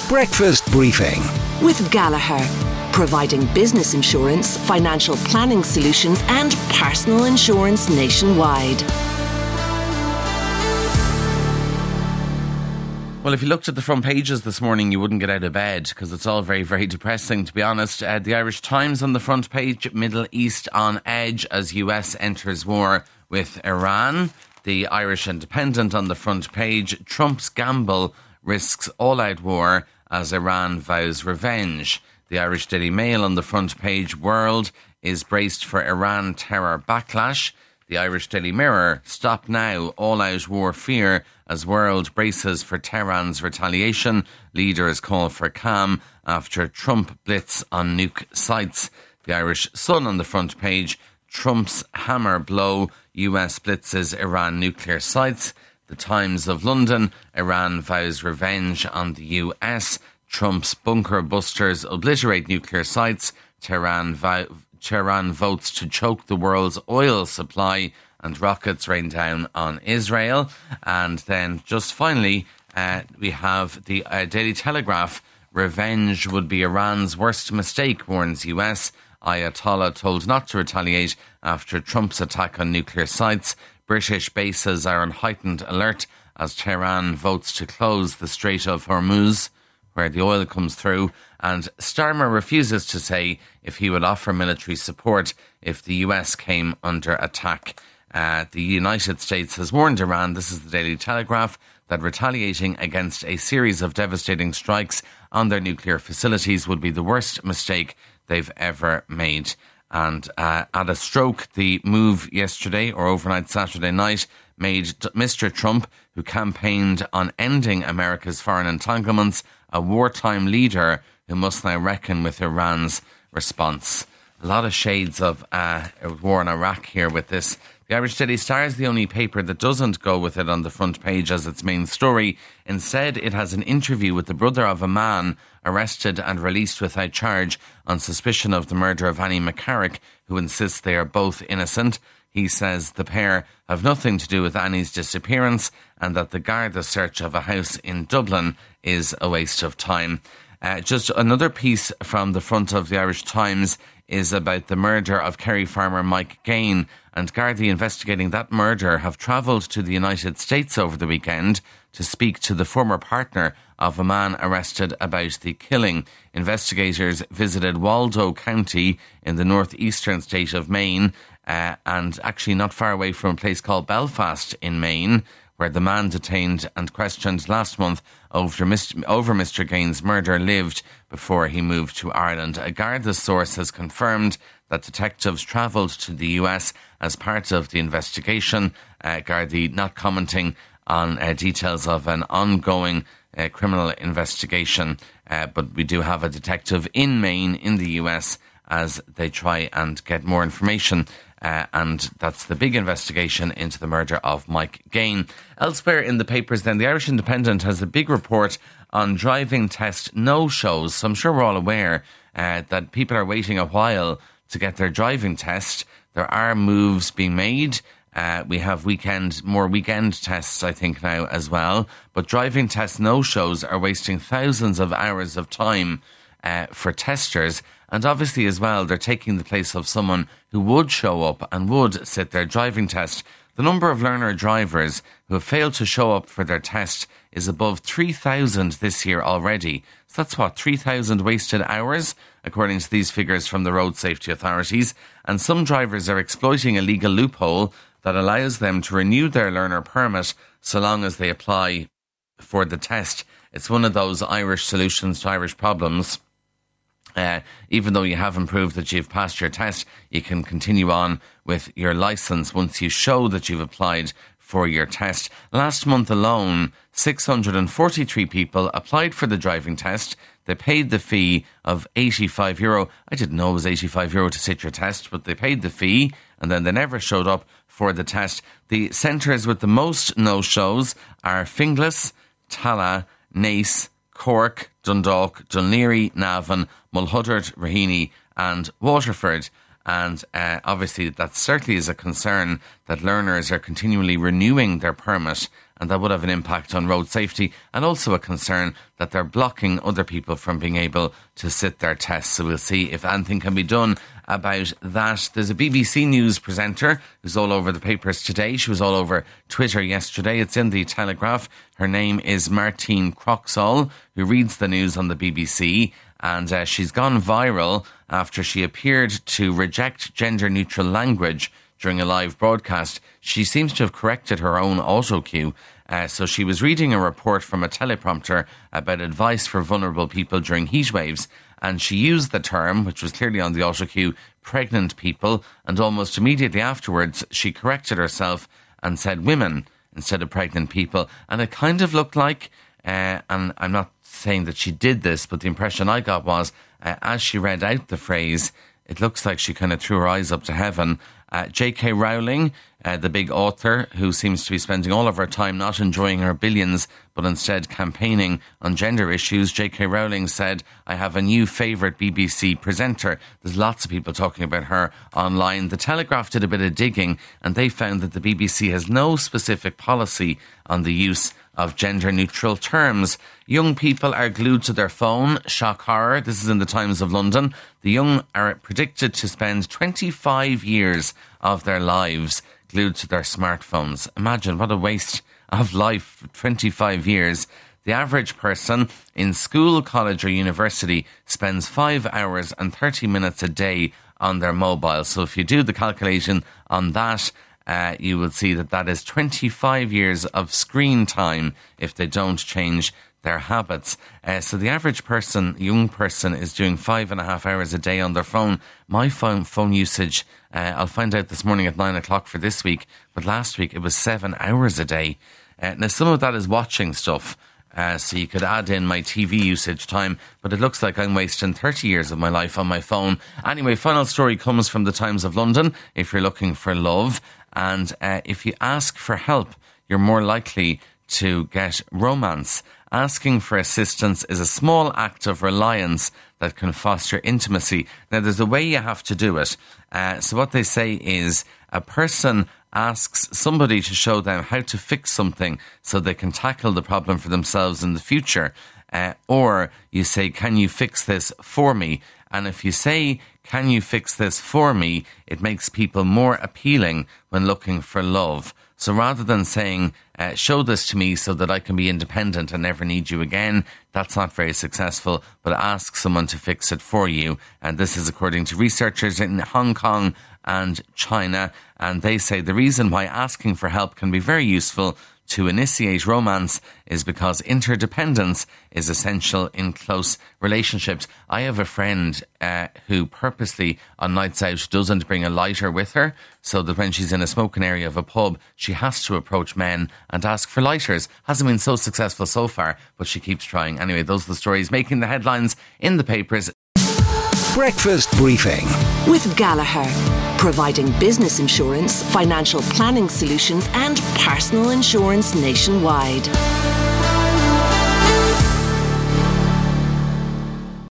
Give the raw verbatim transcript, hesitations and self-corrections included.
Breakfast Briefing with Gallagher, providing business insurance, financial planning solutions and personal insurance nationwide. Well, if you looked at the front pages this morning, you wouldn't get out of bed because it's all very, very depressing, to be honest. Uh, the Irish Times on the front page, Middle East on edge as U S enters war with Iran. The Irish Independent on the front page, Trump's gamble risks all-out war as Iran vows revenge. The Irish Daily Mail on the front page, World is braced for Iran terror backlash. The Irish Daily Mirror, stop now, all-out war fear as world braces for Tehran's retaliation. Leaders call for calm after Trump blitz on nuke sites. The Irish Sun on the front page, Trump's hammer blow, U S blitzes Iran nuclear sites. The Times of London, Iran vows revenge on the U S. Trump's bunker busters obliterate nuclear sites. Tehran, vo- Tehran votes to choke the world's oil supply, and rockets rain down on Israel. And then just finally, uh, we have the uh, Daily Telegraph. Revenge would be Iran's worst mistake, warns U S. Ayatollah told not to retaliate after Trump's attack on nuclear sites. British bases are on heightened alert as Tehran votes to close the Strait of Hormuz, where the oil comes through, and Starmer refuses to say if he would offer military support if the U S came under attack. Uh, the United States has warned Iran, this is the Daily Telegraph, that retaliating against a series of devastating strikes on their nuclear facilities would be the worst mistake they've ever made. And uh, at a stroke, the move yesterday or overnight Saturday night made Mister Trump, who campaigned on ending America's foreign entanglements, a wartime leader who must now reckon with Iran's response. A lot of shades of uh, war in Iraq here with this. The Irish Daily Star is the only paper that doesn't go with it on the front page as its main story. Instead, it has an interview with the brother of a man arrested and released without charge on suspicion of the murder of Annie McCarrick, who insists they are both innocent. He says the pair have nothing to do with Annie's disappearance and that the Garda search of a house in Dublin is a waste of time. Uh, just another piece from the front of the Irish Times is about the murder of Kerry farmer Mike Gain, and Gardaí investigating that murder have travelled to the United States over the weekend to speak to the former partner of a man arrested about the killing. Investigators visited Waldo County in the northeastern state of Maine, uh, and actually not far away from a place called Belfast in Maine, where the man detained and questioned last month over Mister over Mister Gain's murder lived before he moved to Ireland. A Garda source has confirmed that detectives travelled to the U S as part of the investigation. Uh, Gardaí not commenting on uh, details of an ongoing uh, criminal investigation, uh, but we do have a detective in Maine in the U S as they try and get more information. Uh, and that's the big investigation into the murder of Mike Gain. Elsewhere in the papers then, the Irish Independent has a big report on driving test no-shows. So I'm sure we're all aware uh, that people are waiting a while to get their driving test. There are moves being made. Uh, we have weekend, more weekend tests, I think, now as well. But driving test no-shows are wasting thousands of hours of time uh, for testers. And obviously as well, they're taking the place of someone who would show up and would sit their driving test. The number of learner drivers who have failed to show up for their test is above three thousand this year already. So that's what, three thousand wasted hours, according to these figures from the road safety authorities. And some drivers are exploiting a legal loophole that allows them to renew their learner permit so long as they apply for the test. It's one of those Irish solutions to Irish problems. Uh, even though you haven't proved that you've passed your test, you can continue on with your licence once you show that you've applied for your test. Last month alone, six hundred forty-three people applied for the driving test. They paid the fee of eighty-five euro. I didn't know it was eighty-five euro to sit your test, but they paid the fee and then they never showed up for the test. The centres with the most no-shows are Finglas, Tala, Naas, Cork, Dundalk, Dunleary, Navan, Mulhuddart, Raheny and Waterford. And uh, obviously that certainly is a concern that learners are continually renewing their permit and that would have an impact on road safety, and also a concern that they're blocking other people from being able to sit their tests. So we'll see if anything can be done about that. There's a B B C News presenter who's all over the papers today. She was all over Twitter yesterday. It's in the Telegraph. Her name is Martine Croxall, who reads the news on the B B C, and uh, she's gone viral after she appeared to reject gender-neutral language during a live broadcast. She seems to have corrected her own autocue. Uh, so she was reading a report from a teleprompter about advice for vulnerable people during heat waves, and she used the term, which was clearly on the autocue, pregnant people, and almost immediately afterwards she corrected herself and said women instead of pregnant people. And it kind of looked like, uh, and I'm not saying that she did this, but the impression I got was, uh, as she read out the phrase, it looks like she kind of threw her eyes up to heaven. Uh, J K Rowling, uh, the big author who seems to be spending all of her time not enjoying her billions but instead campaigning on gender issues, J K Rowling said, I have a new favourite B B C presenter. There's lots of people talking about her online. The Telegraph did a bit of digging and they found that the B B C has no specific policy on the use of gender-neutral terms. Young people are glued to their phone. Shock horror. This is in the Times of London. The young are predicted to spend twenty-five years of their lives glued to their smartphones. Imagine what a waste of life, twenty-five years. The average person in school, college or university spends five hours and thirty minutes a day on their mobile. So if you do the calculation on that, Uh, you will see that that is twenty-five years of screen time if they don't change their habits. Uh, so the average person, young person, is doing five and a half hours a day on their phone. My phone phone usage, uh, I'll find out this morning at nine o'clock for this week, but last week it was seven hours a day. Uh, now some of that is watching stuff. Uh, so you could add in my T V usage time, but it looks like I'm wasting thirty years of my life on my phone. Anyway, final story comes from the Times of London. If you're looking for love, and uh, if you ask for help, you're more likely to get romance. Asking for assistance is a small act of reliance that can foster intimacy. Now, there's a way you have to do it. Uh, so what they say is a person asks somebody to show them how to fix something so they can tackle the problem for themselves in the future. Uh, or you say, can you fix this for me? And if you say, can you fix this for me, it makes people more appealing when looking for love. So rather than saying, uh, show this to me so that I can be independent and never need you again, that's not very successful, but ask someone to fix it for you. And this is according to researchers in Hong Kong and China. And they say the reason why asking for help can be very useful to initiate romance is because interdependence is essential in close relationships. I have a friend uh, who purposely on nights out doesn't bring a lighter with her, so that when she's in a smoking area of a pub, she has to approach men and ask for lighters. Hasn't been so successful so far, but she keeps trying. Anyway, those are the stories making the headlines in the papers. Breakfast Briefing with Gallagher, providing business insurance, financial planning solutions and personal insurance nationwide.